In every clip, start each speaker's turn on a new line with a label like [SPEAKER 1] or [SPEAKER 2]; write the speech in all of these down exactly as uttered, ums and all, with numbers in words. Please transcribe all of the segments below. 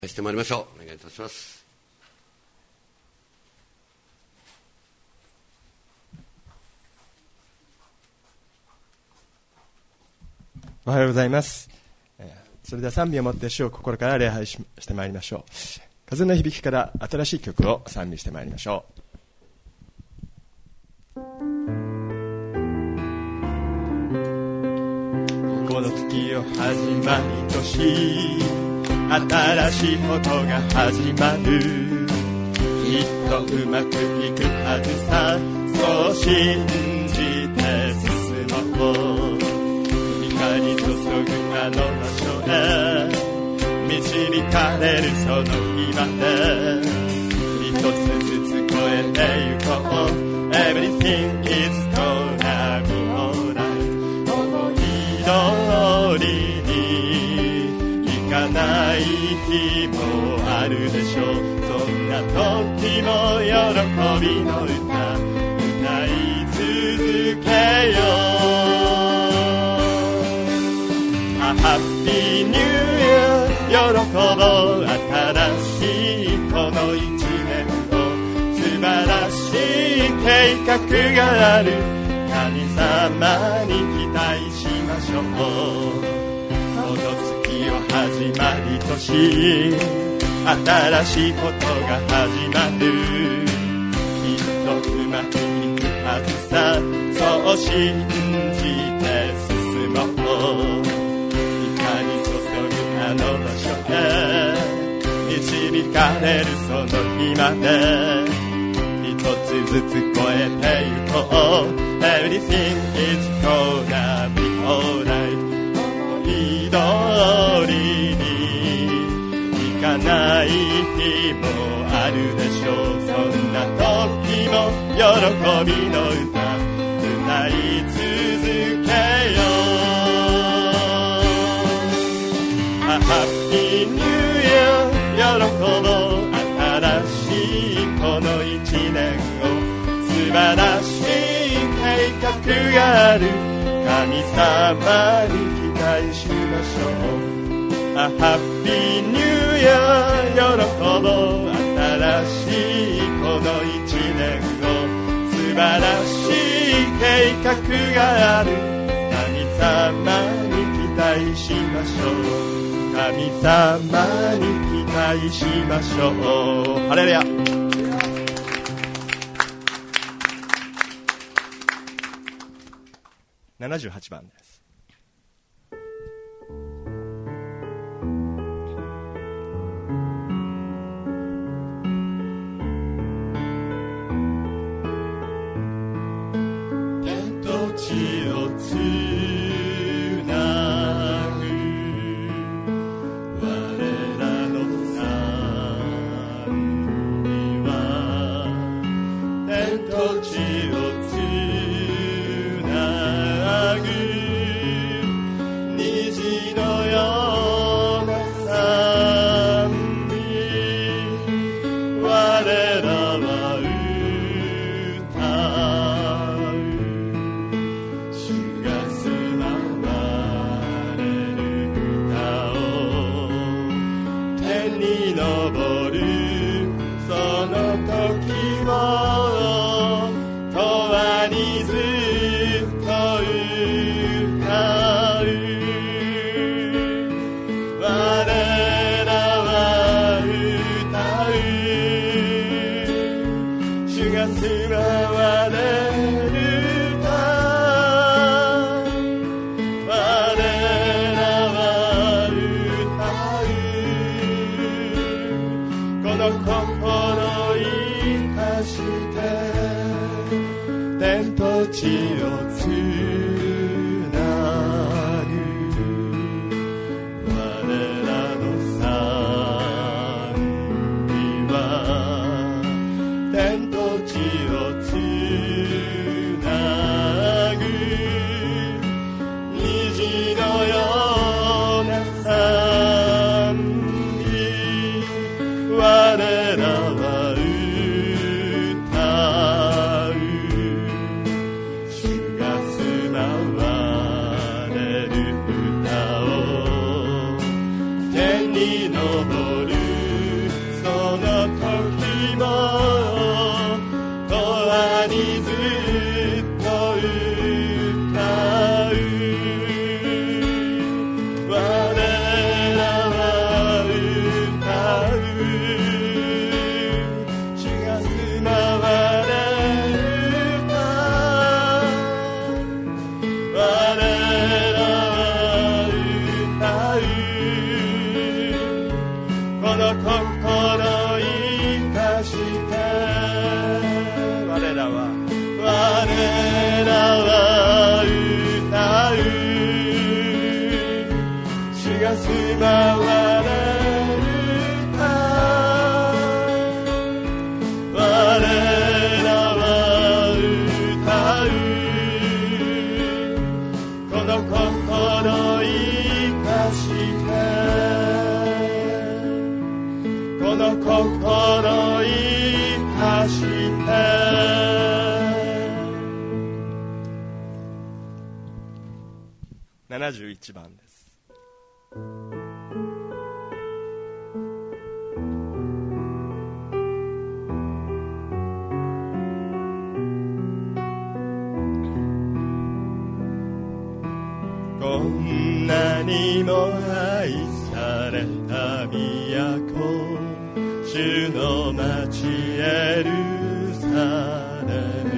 [SPEAKER 1] してまいりましょう。お願いいたします。
[SPEAKER 2] おはようございます。それでは賛美をもって主を心から礼拝 し, してまいりましょう。風の響きから新しい曲を賛美してまいりましょう。この月を始まりとし、新しいことが始まる。きっとうまくいくはずさ。そう信じて進もう。光注ぐあの場所へ導かれるその日まで、一つずつ越えてゆこう。 Everything is gonna be alright。 思い通りにいかない日もあるでしょう。そんな時も喜びの歌歌い続けよう。ハッピーニューイヤー、喜ぼう新しいこの一年を。素晴らしい計画がある。神様に期待しましょう。この月を始まりとし、新しいことが始まる。きっとうまくいくはずさ。そう信じて進もう。あの場所へ導かれるその日まで、一つずつ越えてゆこう。 Everything is gonna be alright。 思い通りにいかない日もあるでしょう。そんな時も喜びの歌歌い続けよう。ハッピーニューイヤー、喜ぼう新しいこの一年を。素晴らしい計画がある。神様に期待しましょう。ハッピーニューイヤー、喜ぼう新しいこの一年を。素晴らしい計画がある。神様に期待しましょう。神様に期待しましょう。ハレルヤ。ななじゅうはちばんです。天と地をつ天に昇るこの心生かして我らは我らは歌う主が住まわれるか我らは歌うこの心生かしてこの心生かしてななじゅういちばんです。こんなにも愛された都主の町エルサレム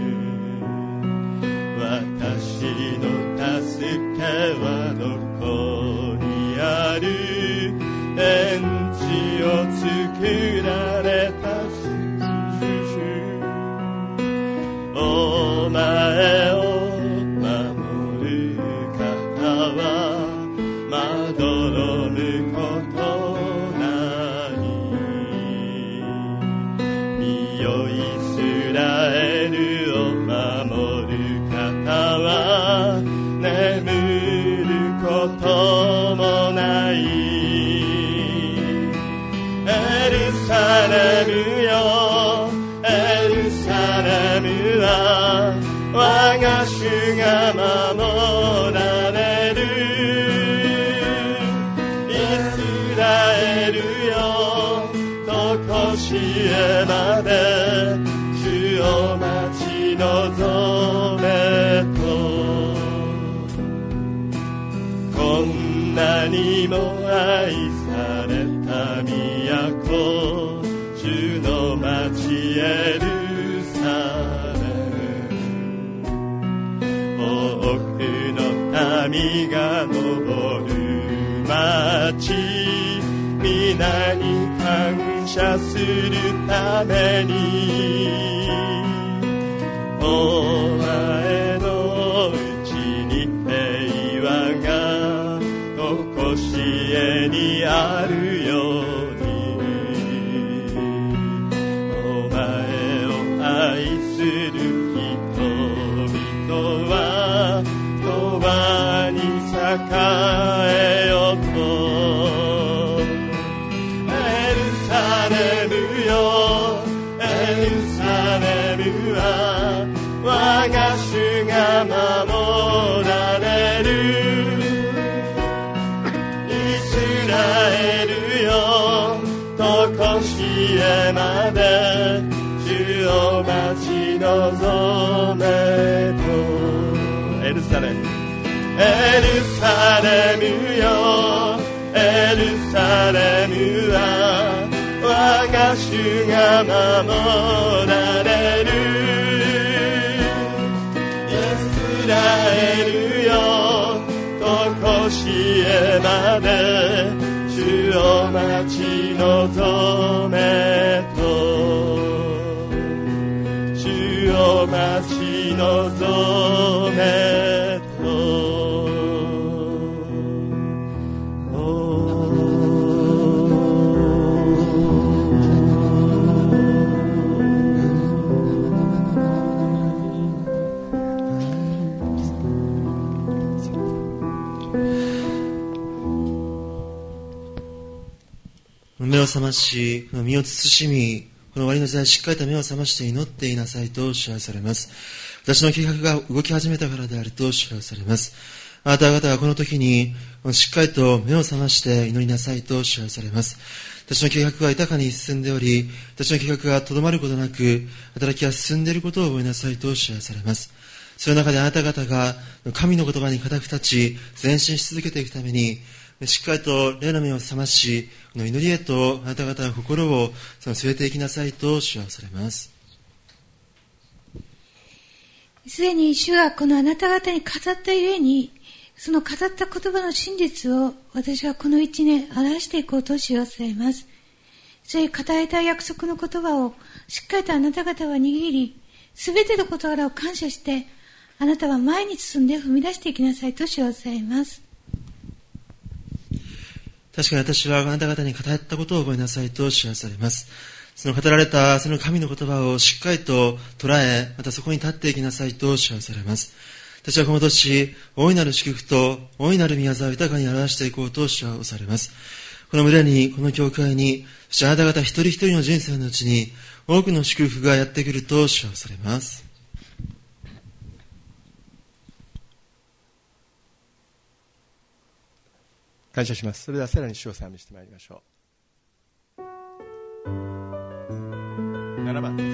[SPEAKER 2] 私の助けはどこにある天地を作られた主お前を守る方はまどろむことイスラエルを守る方は眠ることもないエルサレムよエルサレムは我が主が守られるイスラエルよとこしえまでを待ち望めとこんなにも愛された都主の町エルサレム多くの民が登る町皆に感謝するためにお前のうちに平和がとこしえにあるようにお前を愛する人々は永遠に栄えよとエルサレムよエルサレムは我が主が守られるイスラエルよとこしえまで主を待ち望めとエルサレムエルサレムよエルサレムは我が主が守られるイスラエルよとこしえまで主を待ち望めと主を待ち望めと
[SPEAKER 3] 目を覚まし、身を慎み、この終わりの時代しっかりと目を覚まして祈っていなさいと支配されます。私の計画が動き始めたからであると支配されます。あなた方がこの時にしっかりと目を覚まして祈りなさいと支配されます。私の計画は豊かに進んでおり、私の計画がとどまることなく、働きが進んでいることを覚えなさいと支配されます。その中であなた方が神の言葉に固く立ち、前進し続けていくために、しっかりと霊の目を覚まし、この祈りへとあなた方の心を据えていきなさいと主はされます。
[SPEAKER 4] すでに主がこのあなた方に語ったゆえに、 その語った言葉の真実を私はこの一年表していこうとしようとされます。そういう語られた約束の言葉をしっかりとあなた方は握り、すべての事柄を感謝して、あなたは前に進んで踏み出していきなさいとしようとされます。
[SPEAKER 3] 確かに私はあなた方に語ったことを覚えなさいと知らされます。その語られたその神の言葉をしっかりと捉え、またそこに立っていきなさいと知らされます。私はこの年、大いなる祝福と大いなる宮沢を豊かに表していこうと知らされます。この村に、この教会に、そしてあなた方一人一人の人生のうちに、多くの祝福がやってくると知らされます。
[SPEAKER 2] 感謝します。それではさらに主を賛美してまいりましょう。ななばんです。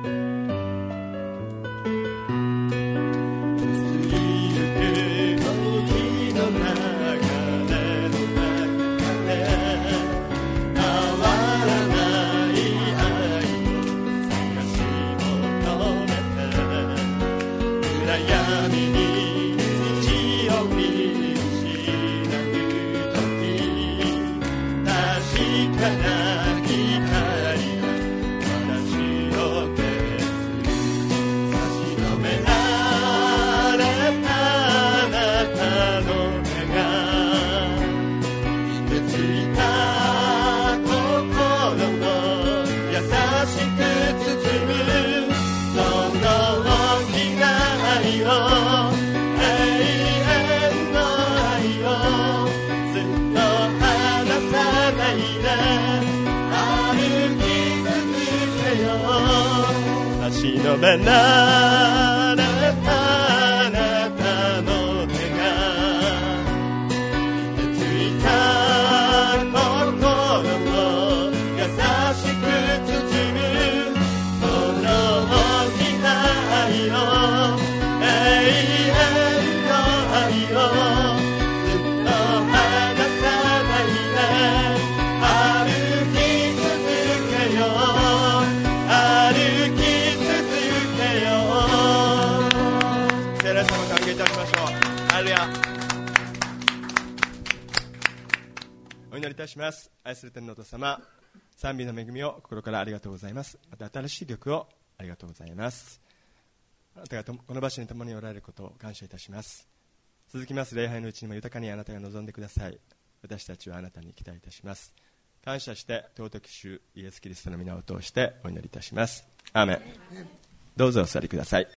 [SPEAKER 5] のめなれたあなたの手が傷ついた心を優しく包むその大きな愛を永遠の愛をずっと離さないで歩き続けよう歩き皆様歓迎いたしましょう。ハレルヤ。お祈りいたします。愛する天のお父様、賛美の恵みを心からありがとうございます。また新しい曲をありがとうございます。あなたがこの場所に共におられることを感謝いたします。続きます礼拝のうちにも豊かにあなたが望んでください。私たちはあなたに期待いたします。感謝して尊き主イエスキリストの皆を通してお祈りいたします。アーメン。どうぞお座りください。